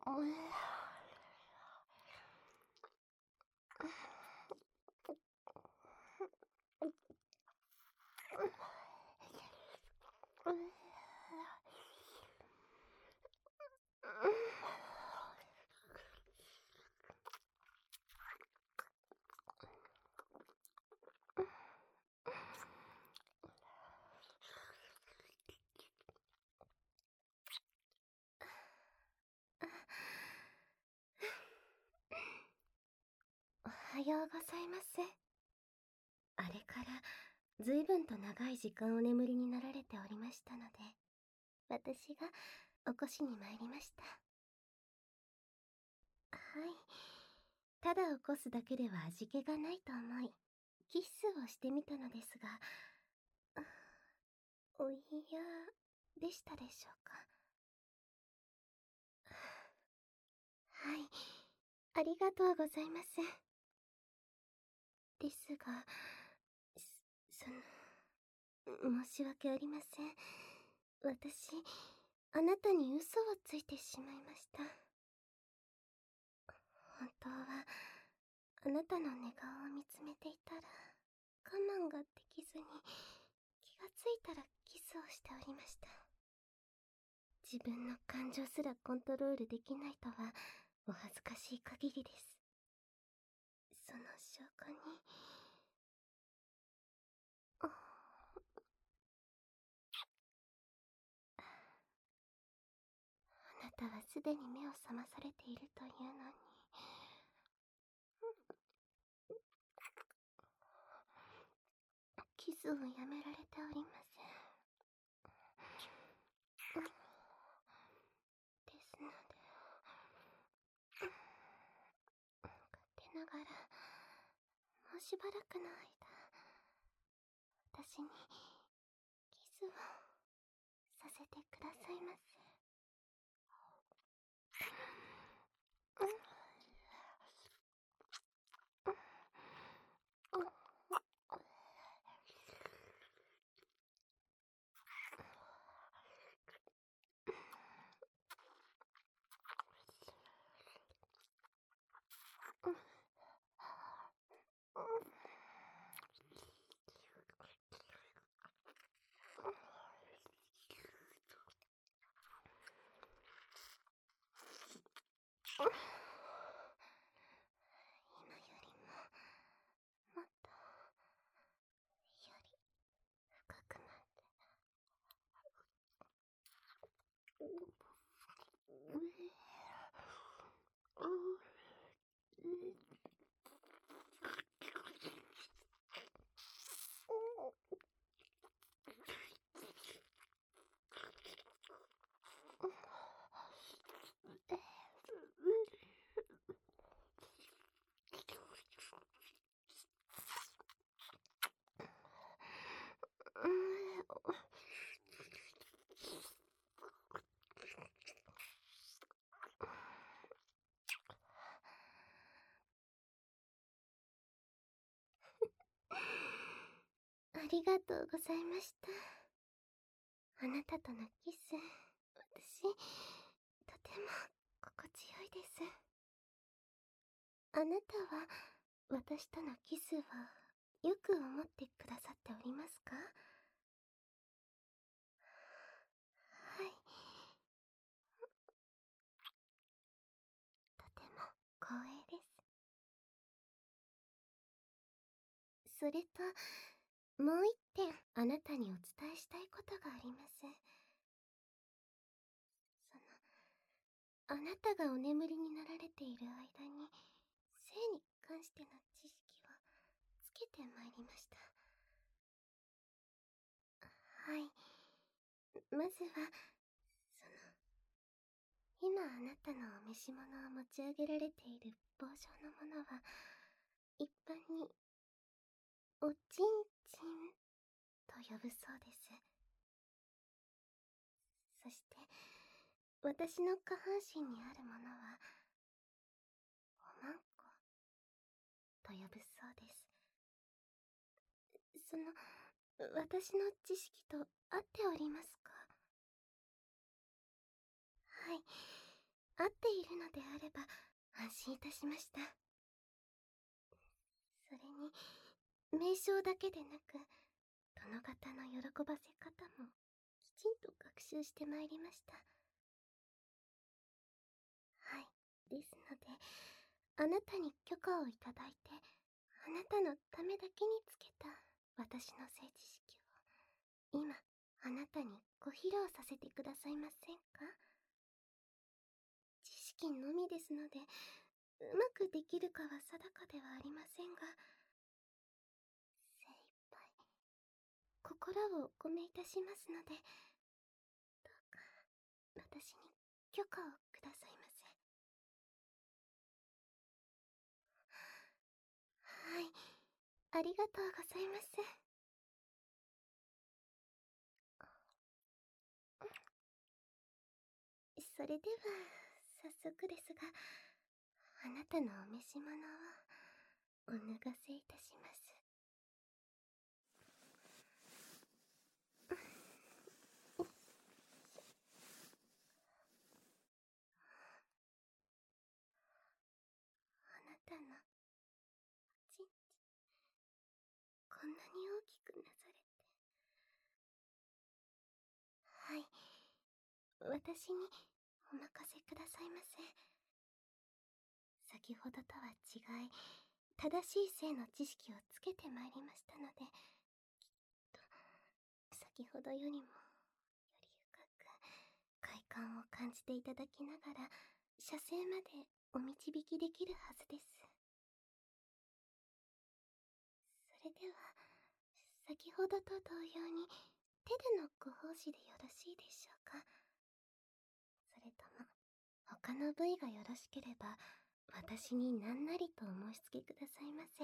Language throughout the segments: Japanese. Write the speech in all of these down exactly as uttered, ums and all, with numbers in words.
おはようございます。あれから随分と長い時間お眠りになられておりましたので、私が起こしに参りました。はい。ただ起こすだけでは味気がないと思い、キッスをしてみたのですが、お嫌でしたでしょうか。はい。ありがとうございます。ですが、その、申し訳ありません。私、あなたに嘘をついてしまいました。本当は、あなたの寝顔を見つめていたら、我慢ができずに、気がついたらキスをしておりました。自分の感情すらコントロールできないとは、お恥ずかしい限りです。その証拠に、あなたはすでに目を覚まされているというのに、キスをやめられておりません。ですので、勝手ながら、もうしばらくの間、私にキスをさせてくださいませ。今よりももっとより深くなってありがとうございました。あなたとのキス、私、とても心地よいです。あなたは、私とのキスをよく思ってくださっておりますか？はい。とても光栄です。それと、もう一点あなたにお伝えしたいことがあります。その、あなたがお眠りになられている間に、性に関しての知識をつけてまいりました。はい。まずは、その、今あなたのお召し物を持ち上げられている棒状のものは、一般に、おちんちんと呼ぶそうです。そして、私の下半身にあるものは、おまんこと呼ぶそうです。その、私の知識と合っておりますか？はい。 合っているのであれば安心いたしました。それに、名称だけでなく、殿方の喜ばせ方もきちんと学習してまいりました。はい。ですので、あなたに許可をいただいて、あなたのためだけにつけた私の聖知識を、今、あなたにご披露させてくださいませんか？知識のみですので、うまくできるかは定かではありませんが、精一杯、心をお込めいたしますので、どうか、私に許可をくださいませ。はい、ありがとうございます。それでは、早速ですが、あなたのお召し物をお脱がせいたします。あなたのおちんち、こんなに大きくなされて。はい、私にお任せくださいませ。先ほどとは違い、正しい性の知識をつけてまいりましたので、きっと先ほどよりもより深く快感を感じていただきながら、射精までお導きできるはずです。それでは、先ほどと同様に手でのご奉仕でよろしいでしょうか？それとも他の部位がよろしければ、私に何なりとお申し付けくださいませ。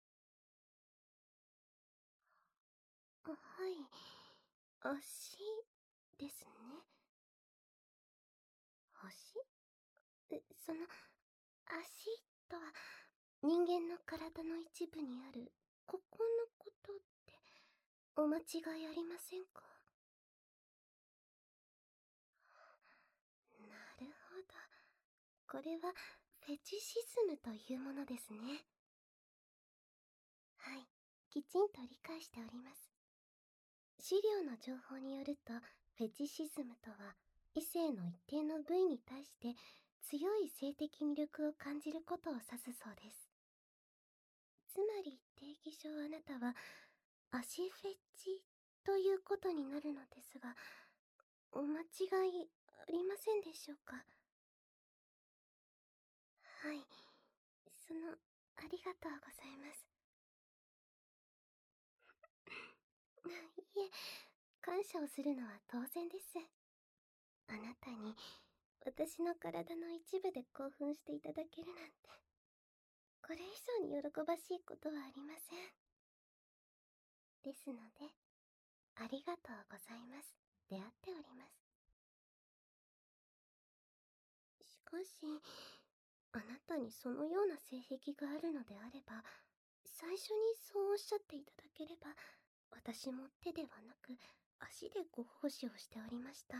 あ、はい。足ですね。足？え、その、足とは、人間の体の一部にある、ここのことって、お間違いありませんか？なるほど。これは、フェチシズムというものですね。はい。きちんと理解しております。資料の情報によると、フェチシズムとは、異性の一定の部位に対して強い性的魅力を感じることを指すそうです。つまり定義上あなたは足フェチということになるのですが、お間違いありませんでしょうか？はい、その、ありがとうございます。いえ、感謝をするのは当然です。あなたに私の体の一部で興奮していただけるなんて、これ以上に喜ばしいことはありません。ですので、ありがとうございます。出会っております。しかし、あなたにそのような性癖があるのであれば、最初にそうおっしゃっていただければ、私も手ではなく足でご奉仕をしておりました。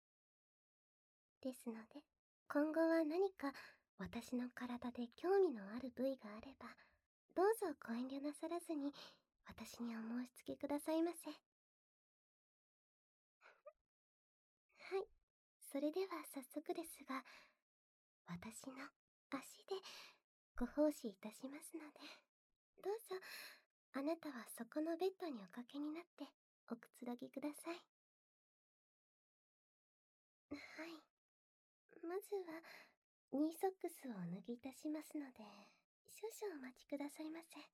ですので、今後は何か私の体で興味のある部位があれば、どうぞご遠慮なさらずに私にお申し付けくださいませ。はい、それでは早速ですが、私の足でご奉仕いたしますので、どうぞあなたはそこのベッドにおかけになっておくつろぎください。はい。まずは、ニーソックスをお脱ぎいたしますので、少々お待ちくださいませ。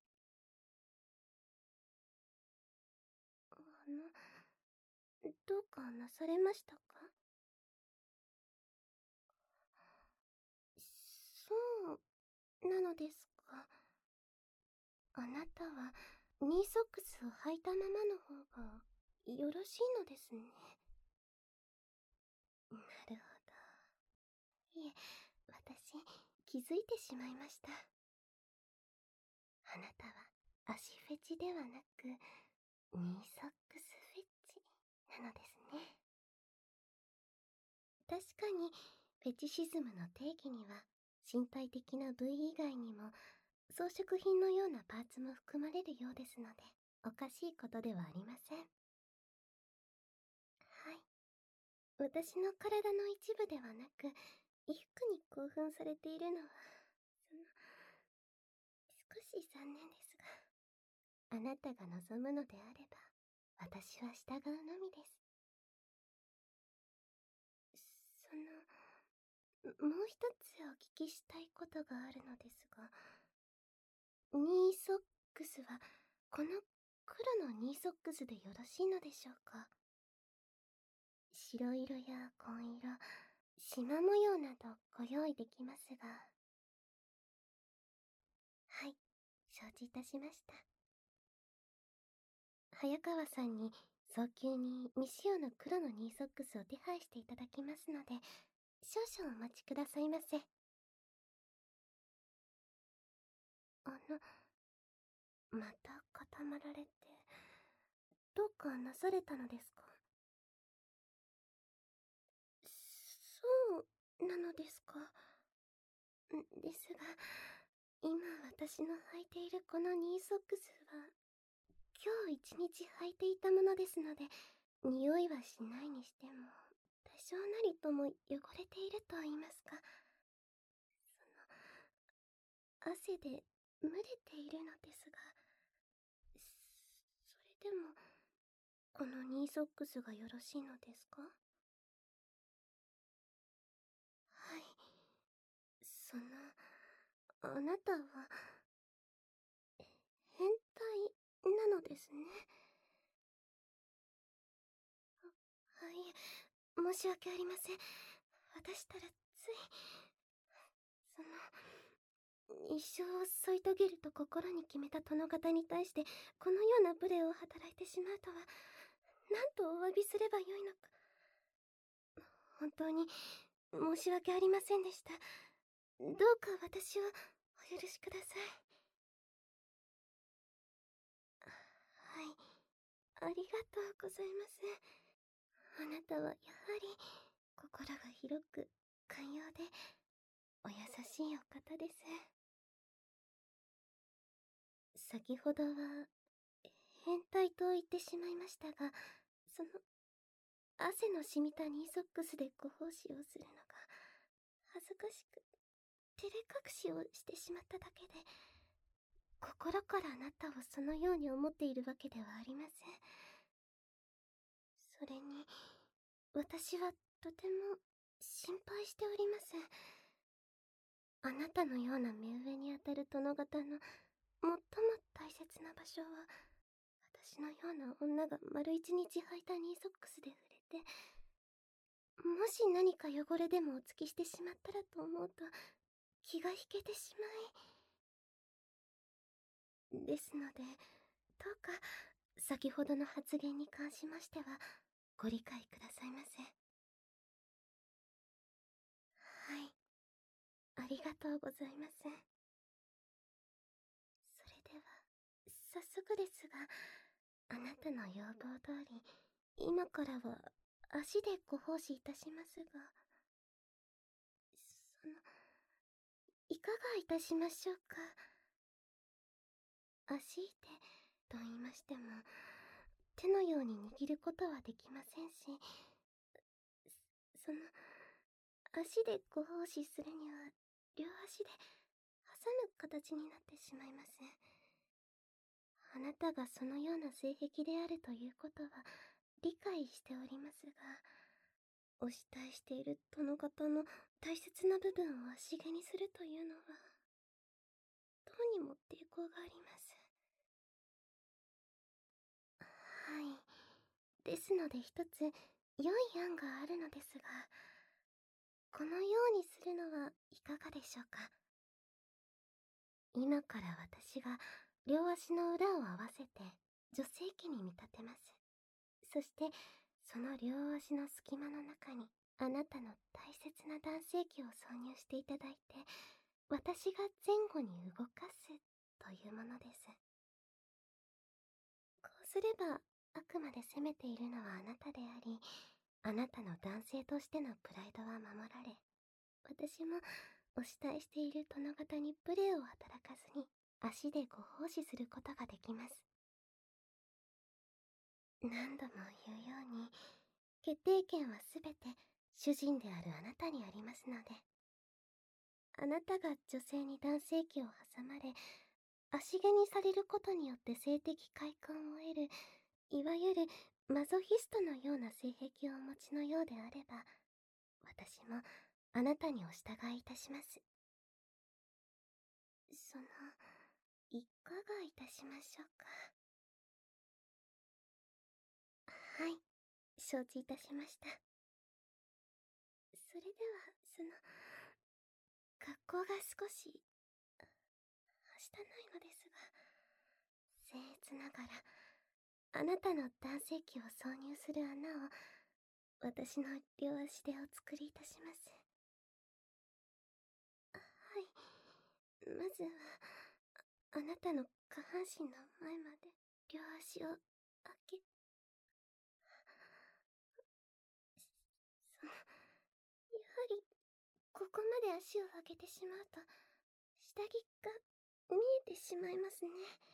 あの、どうかなされましたか？そうなのですか。あなたは、ニーソックスを履いたままの方がよろしいのですね。なるほど。いえ、私、気づいてしまいました。あなたは足フェチではなく、ニーソックスフェチなのですね。確かに、 フェチシズムの定義には、身体的な部位以外にも装飾品のようなパーツも含まれるようですので、おかしいことではありません。はい。私の体の一部ではなく、衣服に興奮されているのは、その、少し残念ですが、あなたが望むのであれば、私は従うのみです。その、もう一つお聞きしたいことがあるのですが、ニーソックスは、この黒のニーソックスでよろしいのでしょうか？白色や紺色、縞模様などご用意できますが。はい、承知いたしました。早川さんに早急に未使用の黒のニーソックスを手配していただきますので、少々お待ちくださいませ。あの、また固まられて、どうかなされたのですか？そうなのですか。んですが、今私の履いているこのニーソックスは、今日一日履いていたものですので、匂いはしないにしても、多少なりとも汚れていると言いますか、その、汗で蒸れているのですが、それでも、このニーソックスがよろしいのですか？はい。その、あなたは、変態なのですね。はい、申し訳ありません。私たらつい、その、一生を添い遂げると心に決めた殿方に対して、このような無礼を働いてしまうとは、なんとお詫びすればよいのか。本当に、申し訳ありませんでした。どうか私をお許しください。はい、ありがとうございます。あなたはやはり、心が広く、寛容で、お優しいお方です。先ほどは、変態と言ってしまいましたが、その、汗の染みたニーソックスでご奉仕をするのが、恥ずかしく、照れ隠しをしてしまっただけで、心からあなたをそのように思っているわけではありません。それに、私はとても心配しております。あなたのような目上にあたる殿方の最も大切な場所は、私のような女が丸一日履いたニーソックスで触れて、もし何か汚れでもお付きしてしまったらと思うと、気が引けてしまい。ですので、どうか、先ほどの発言に関しましては、ご理解くださいませ。はい。ありがとうございます。それでは、早速ですが、あなたの要望通り、今からは足でご奉仕いたしますが、その、いかがいたしましょうか。足手と言いましても、手のように握ることはできませんし、その、足でご奉仕するには、両足で挟む形になってしまいます。あなたがそのような性癖であるということは理解しておりますが、お慕いしている殿方の大切な部分を足毛にするというのは、どうにも抵抗があります。はい。ですので一つ、良い案があるのですが、このようにするのはいかがでしょうか。今から私が両足の裏を合わせて女性器に見立てます。そしてその両足の隙間の中にあなたの大切な男性器を挿入していただいて、私が前後に動かすというものです。こうすればあくまで責めているのはあなたであり、あなたの男性としてのプライドは守られ、 私もお慕いしている殿方に無礼を働かずに足でご奉仕することができます。何度も言うように、決定権はすべて主人であるあなたにありますので、あなたが女性に男性器を挟まれ、足毛にされることによって性的快感を得る、いわゆるマゾヒストのような性癖をお持ちのようであれば、私もあなたにお従いいたします。その、いかがいたしましょうか。はい、承知いたしました。それでは、その、格好が少し、はしたないのですが、僭越ながら、あなたの男性器を挿入する穴を、私の両足でお作りいたします。はい。まずは、あ、あなたの下半身の前まで、両足を開け、その、やはり、ここまで足を上げてしまうと、下着が見えてしまいますね。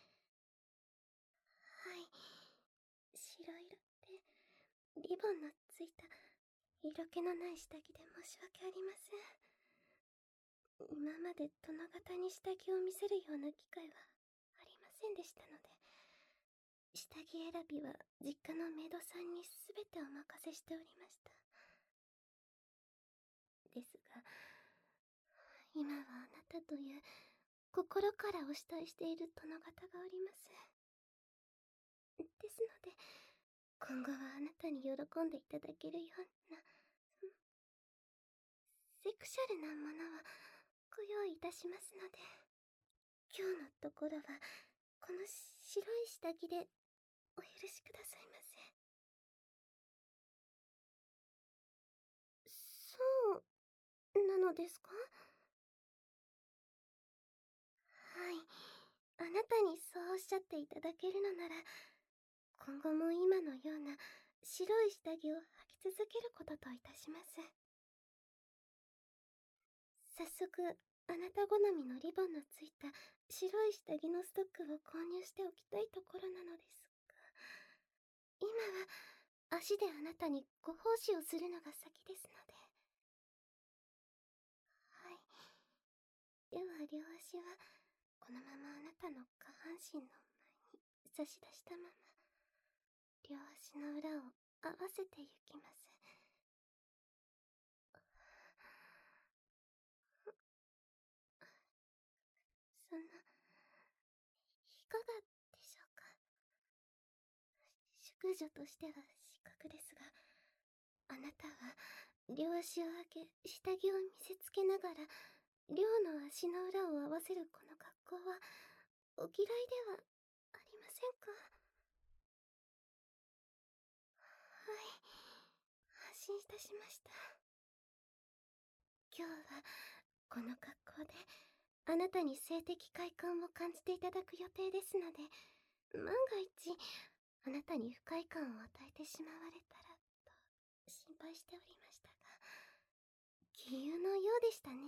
はい。白色で、リボンのついた、色気のない下着で申し訳ありません。今まで殿方に下着を見せるような機会はありませんでしたので、下着選びは実家のメイドさんにすべてお任せしておりました。ですが、今はあなたという心からお慕いしている殿方がおります。ですので、今後はあなたに喜んでいただけるような、セクシャルなものをご用意いたしますので、今日のところはこの白い下着でお許しくださいませ。そうなのですか？はい。あなたにそうおっしゃっていただけるのなら、今後も今のような白い下着を履き続けることといたします。早速、あなた好みのリボンのついた白い下着のストックを購入しておきたいところなのですが、今は足であなたにご奉仕をするのが先ですので。はい。では両足はこのままあなたの下半身の前に差し出したまま、両足の裏を合わせてゆきます。その、いかがでしょうか。淑女としては失格ですが、あなたは両足を開け下着を見せつけながら両の足の裏を合わせるこの格好はお嫌いではありませんか？はい、安心いたしました。今日はこの格好であなたに性的快感を感じていただく予定ですので、万が一あなたに不快感を与えてしまわれたらと心配しておりましたが、杞憂のようでしたね。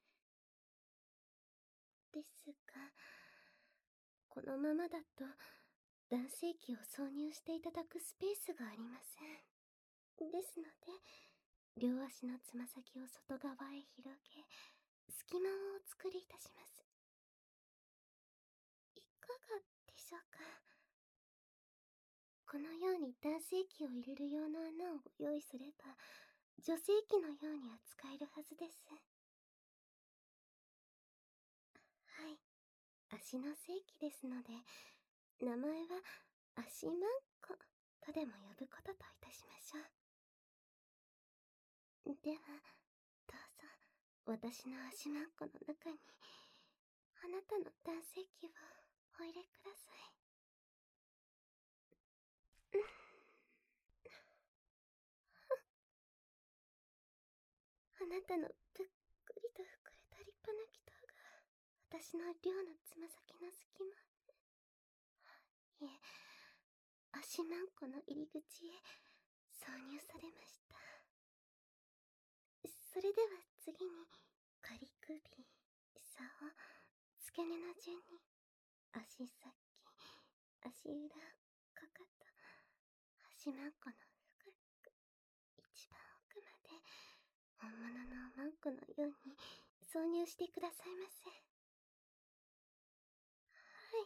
ですが、このままだと男性器を挿入していただくスペースがありません。ですので、両足のつま先を外側へ広げ、隙間をお作りいたします。いかがでしょうか。このように男性器を入れる用の穴をご用意すれば、女性器のように扱えるはずです。はい。足の正規ですので、名前は足まんことでも呼ぶことといたしましょう。では、どうぞ、私の足まんこの中に、あなたの男性器をお入れください。あなたのぷっくりと膨れた立派な気筒が、私の両のつま先の隙間へ、いえ、足まんこの入り口へ挿入されました。それでは次に仮首、竿、付け根の順に足先、足裏、かかと、足まんこの深く、一番奥まで本物のおまんこのように挿入してくださいませ。はい、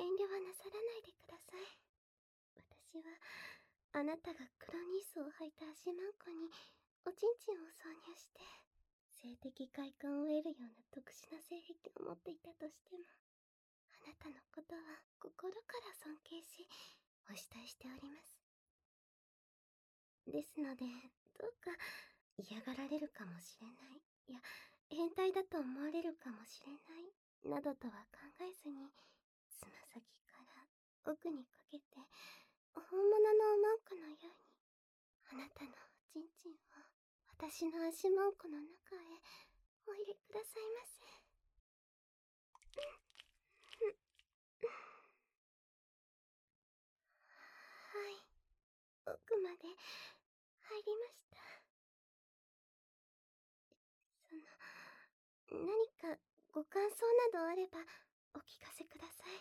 遠慮はなさらないでください。私はあなたが黒ニースを履いた足まんこにおちんちんを挿入して性的快感を得るような特殊な性癖を持っていたとしても、あなたのことは心から尊敬しお慕いしております。ですので、どうか嫌がられるかもしれない、いや変態だと思われるかもしれないなどとは考えずに、つま先から奥にかけて本物のおまんこのようにあなたのおちんちんを私の足まんこの中へお入れくださいませ。はい、奥まで入りました。その、何かご感想などあればお聞かせください。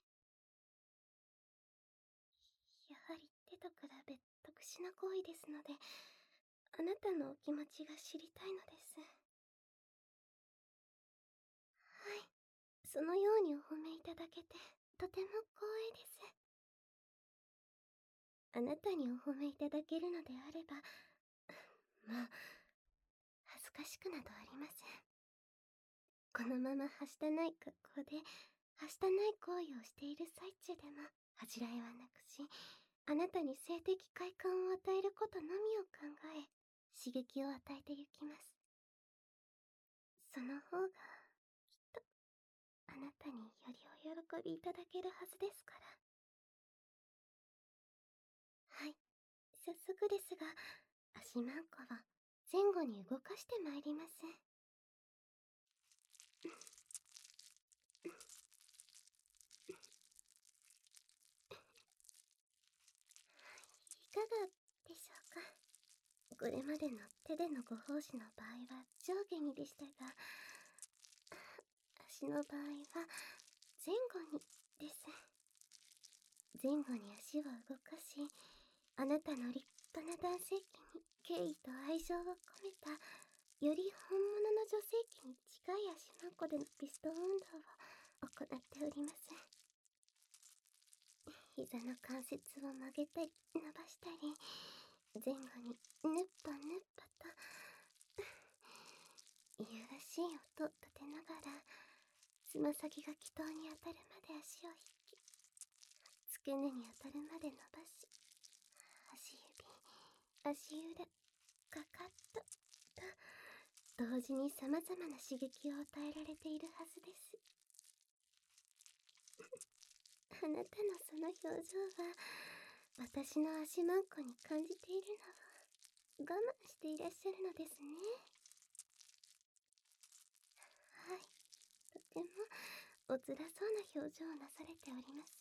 やはり手と比べ特殊な行為ですので、あなたのお気持ちが知りたいのです。はい、そのようにお褒めいただけてとても光栄です。あなたにお褒めいただけるのであれば、もう恥ずかしくなどありません。このままはしたない格好ではしたない行為をしている最中でも恥じらいはなくし、あなたに性的快感を与えることのみを考え刺激を与えてゆきます。その方がきっとあなたによりお喜びいただけるはずですから。はい、早速ですが足まんこを前後に動かしてまいります。いかがでしょうか。これまでの手でのご奉仕の場合は上下にでしたが、足の場合は前後にです。前後に足を動かし、あなたの立派な男性器に敬意と愛情を込めたより本物の女性器に近い足まんこでのピストン運動を行っております。膝の関節を曲げたり伸ばしたり、前後にぬっぱぬっぱといやらしい音を立てながら、つま先が気筒に当たるまで足を引き、付け根に当たるまで伸ばし、足指、足裏、かかとと同時に様々な刺激を与えられているはずです。あなたのその表情は私の足まんこに感じているのを我慢していらっしゃるのですね。はい、とてもおつらそうな表情をなされております。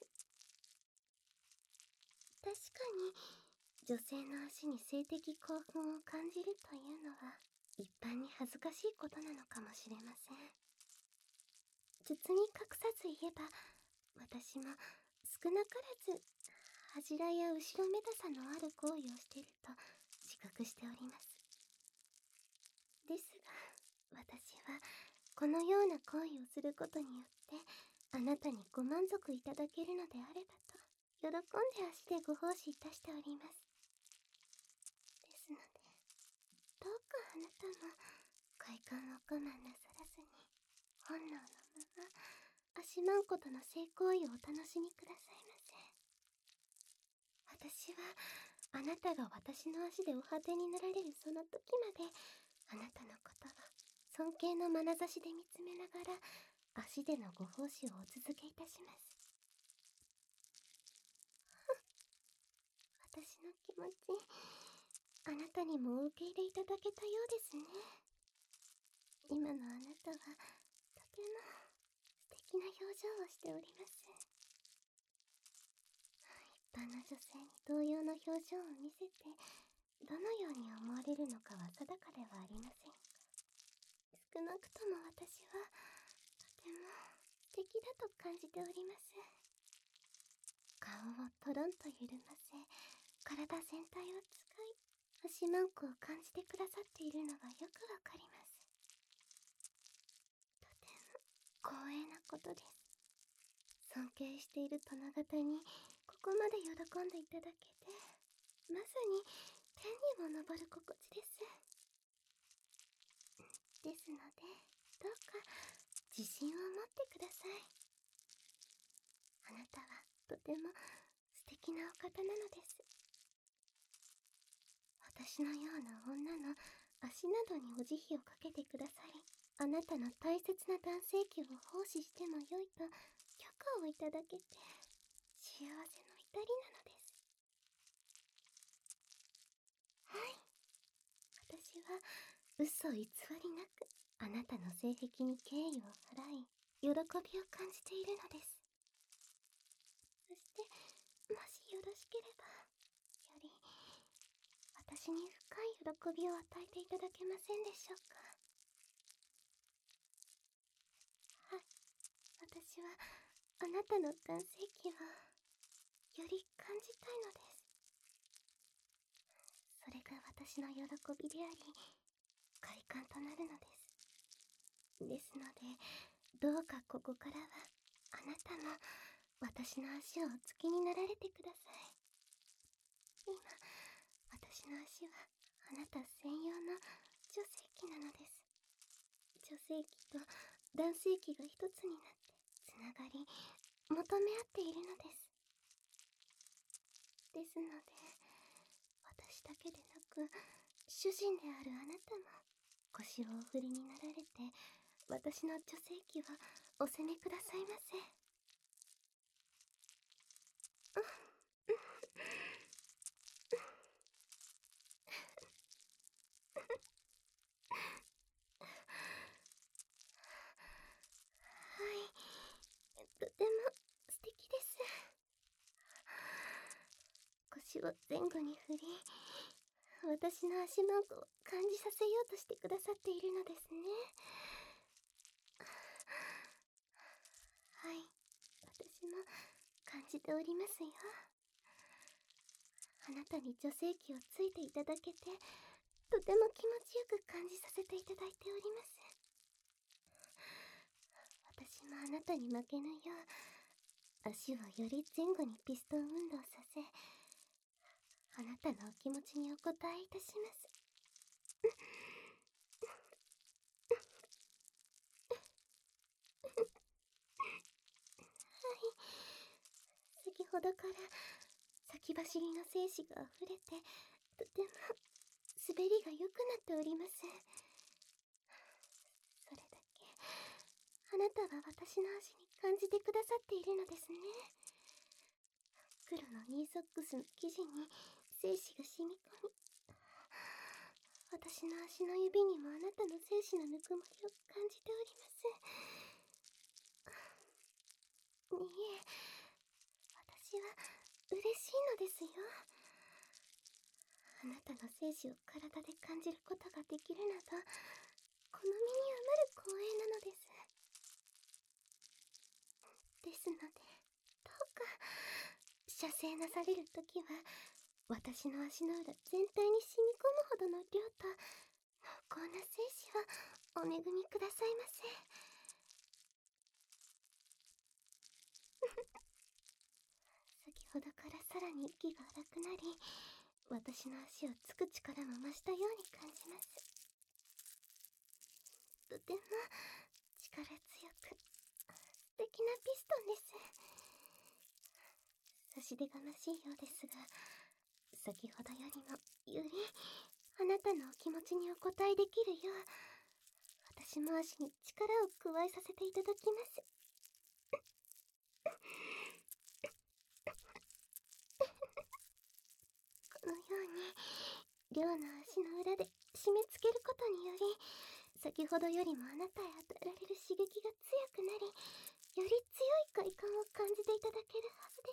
確かに女性の足に性的興奮を感じるというのは一般に恥ずかしいことなのかもしれません。包み隠さず言えば、私も少なからず恥じらいや後ろめたさのある行為をしていると自覚しております。ですが、私はこのような行為をすることによってあなたにご満足いただけるのであればと喜んで足でご奉仕いたしております。ですので、どうかあなたも快感を我慢なさらずに、本能のまま足まんことの性行為をお楽しみくださいませ。私はあなたが私の足でお果てになられるその時まであなたのことを尊敬の眼差しで見つめながら足でのご奉仕をお続けいたします。私の気持ち、あなたにもお受け入れいただけたようですね。今のあなたはとても素敵な表情をしております。一般の女性に同様の表情を見せてどのように思われるのかは定かではありませんが、 少なくとも私はとても素敵だと感じております。顔をトロンと緩ませ、体全体を使い、足マンコを感じてくださっているのがよくわかります。とても光栄なことです。尊敬している殿方にここまで喜んでいただけて、まさに天にも昇る心地です。ですので、どうか自信を持ってください。あなたはとても素敵なお方なのです。私のような女の足などにお慈悲をかけてくださり、あなたの大切な男性器を奉仕してもよいと許可をいただけて、幸せの至りなのです。はい。私は嘘偽りなくあなたの性癖に敬意を払い、喜びを感じているのです。そして、もしよろしければ、より私に深い喜びを与えていただけませんでしょうか。はい。私はあなたの男性器をより感じたいのです。それが私の喜びであり、快感となるのです。ですので、どうかここからはあなたも私の足をおつきになられてください。今、私の足はあなた専用の女性器なのです。女性器と男性器が一つになってつながり、求め合っているのです。ですので、私だけでなく主人であるあなたも腰をお振りになられて、私の女性器をお責めくださいませ。はい、とても素敵です。腰を前後に振り、私の足マンコを感じさせようとしてくださっているのですね。はい、私も感じておりますよ。あなたに女性器をついていただけて、とても気持ちよく感じさせていただいております。私もあなたに負けぬよう、足をより前後にピストン運動させ、あなたのお気持ちにお答えいたします。はい。先ほどから先走りの精子が溢れて、とても滑りが良くなっております。それだけあなたは私の足に感じてくださっているのですね。黒のニーソックスの生地に精子が染み込み、私の足の指にもあなたの精子のぬくもりを感じております。いえ、私は嬉しいのですよ。あなたの精子を体で感じることができるなど、この身に余る光栄なのです。ですので、どうか射精なされるときは、私の足の裏全体に染み込むほどの量と濃厚な精子をお恵みくださいませ。先ほどからさらに息が荒くなり、私の足をつく力も増したように感じます。とても力強く素敵なピストンです。差し出がましいようですが、先ほどよりもよりあなたのお気持ちにお応えできるよう、私も足に力を加えさせていただきます。このように両の足の裏で締め付けることにより、先ほどよりもあなたへ与えられる刺激が強くなり、より強い快感を感じていただけるはずです。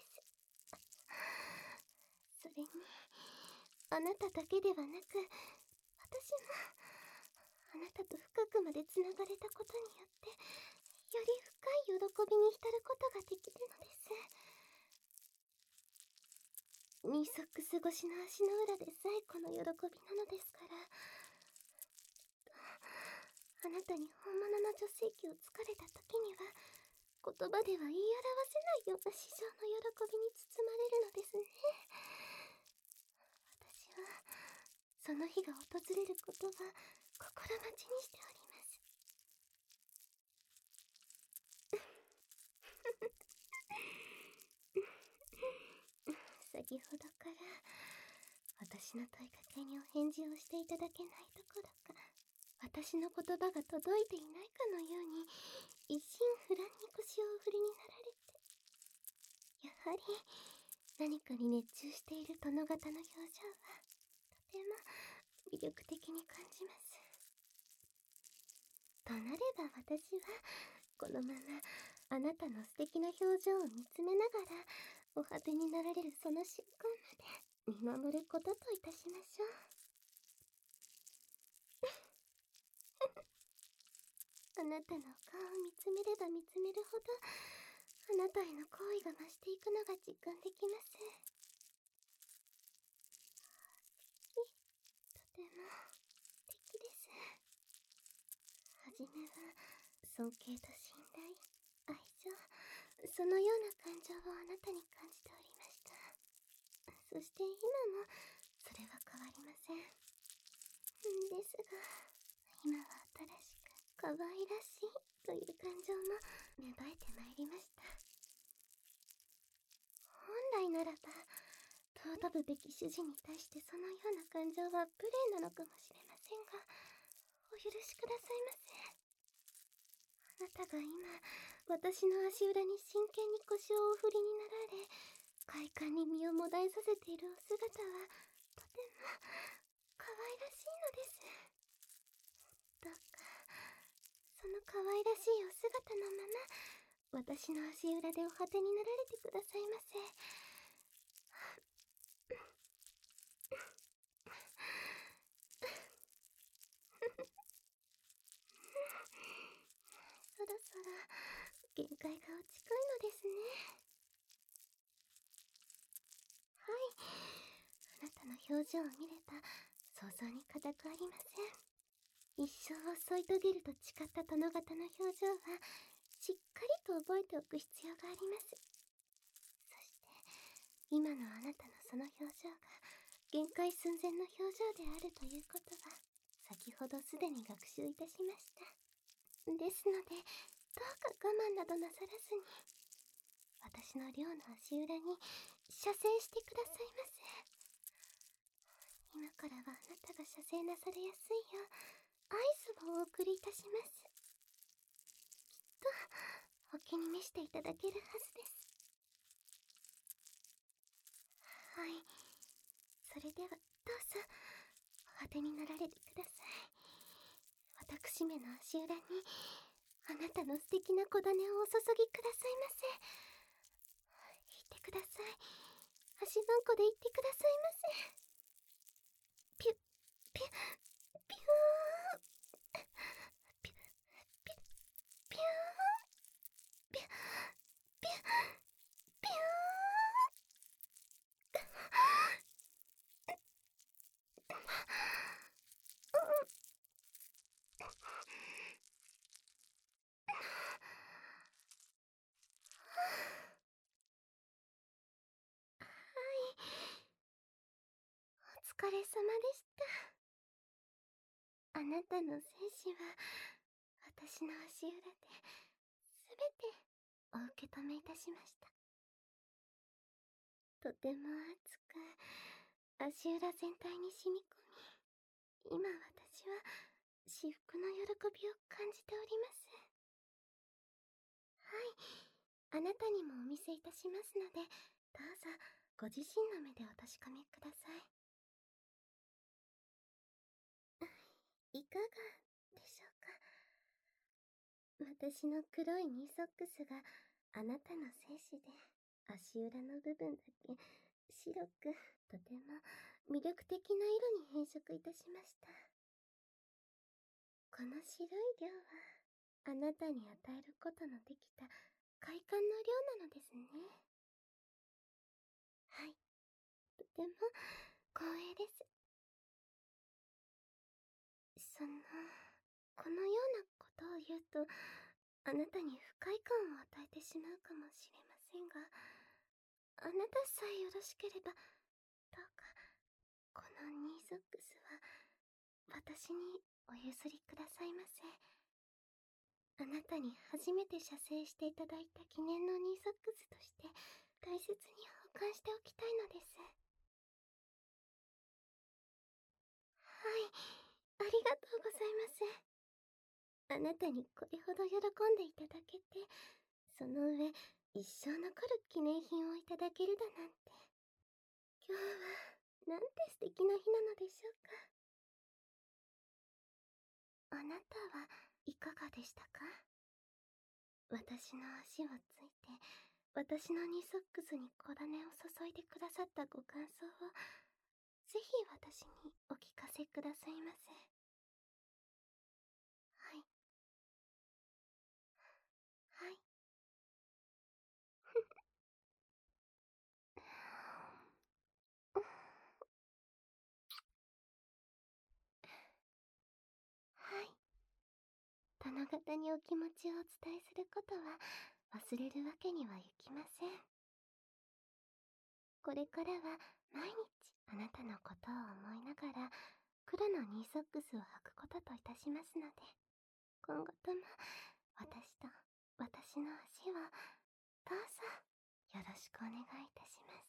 それに、あなただけではなく、私もあなたと深くまでつながれたことによって、より深い喜びに浸ることができるのです。ニーソックス越しの足の裏でさえこの喜びなのですから。あなたに本物の女性器をつかれた時には、言葉では言い表せないような至上の喜びに包まれるのですね。私は、その日が訪れることは心待ちにしております。先ほどから私の問いかけにお返事をしていただけないどころか、私の言葉が届いていないかのように一心不乱に腰をお振りになられて、やはり何かに熱中している殿方の表情はとても魅力的に感じます。となれば私はこのままあなたの素敵な表情を見つめながらお果てになられるその瞬間まで見守ることといたしましょう。あなたの顔を見つめれば見つめるほど、あなたへの好意が増していくのが実感できます。とても素敵です。はじめは尊敬と信頼、愛情、そのような感情をあなたに感じておりました。そして今もそれは変わりません。ですが、今は新しく可愛らしいという感情も芽生えてまいりました。本来ならば尊ぶべき主人に対してそのような感情は無礼なのかもしれませんが、お許しくださいませ。あなたが今私の足裏に真剣に腰をお振りになられ、快感に身をもだえさせているお姿はとても可愛らしいのです。どうかその可愛らしいお姿のまま私の足裏でお果てになられてくださいませ。そろそろ限界がお近いのですね。はい、あなたの表情を見れば想像に難くありません。一生を添い遂げると誓った殿方の表情はしっかりと覚えておく必要があります。そして今のあなたのその表情が限界寸前の表情であるということは先ほどすでに学習いたしました。ですのでどうか我慢などなさらずに、私の寮の足裏に射精してくださいませ。今からはあなたが射精なされやすいよう合図をお送りいたします。きっとお気に召していただけるはずです。はい、それではどうぞお果てになられてください。私めの足裏にあなたの素敵な小種をお注ぎくださいませ。引いてください。足ばんこで言ってくださいませ。ピュッピュッピューピュッピュッピューピュッピュッピュー。お疲れ様でした。あなたの精子は私の足裏で全てお受け止めいたしました。とても熱く足裏全体に染み込み、今私は至福の喜びを感じております。はい、あなたにもお見せいたしますので、どうぞご自身の目でお確かめください。いかがでしょうか。私の黒いニーソックスがあなたの精子で足裏の部分だけ白くとても魅力的な色に変色いたしました。 この白い量は、あなたに与えることのできた快感の量なのですね。はい。とても光栄です。その、このようなことを言うと、あなたに不快感を与えてしまうかもしれませんが、あなたさえよろしければ、どうか、このニーソックスは、私にお譲りくださいませ。あなたに初めて射精していただいた記念のニーソックスとして、大切に保管しておきたいのです。はい、ありがとうございます。あなたにこれほど喜んでいただけて、その上、一生残る記念品をいただけるだなんて。今日は、なんて素敵な日なのでしょうか。あなたはいかがでしたか？私の足をついて、私のニソックスに小種を注いでくださったご感想を、ぜひ私にお聞かせくださいませ。はい。はい。はい。殿方にお気持ちをお伝えすることは忘れるわけにはいきません。これからは毎日あなたのことを思いながら黒のニーソックスを履くことといたしますので、今後とも私と私の足をどうぞよろしくお願いいたします。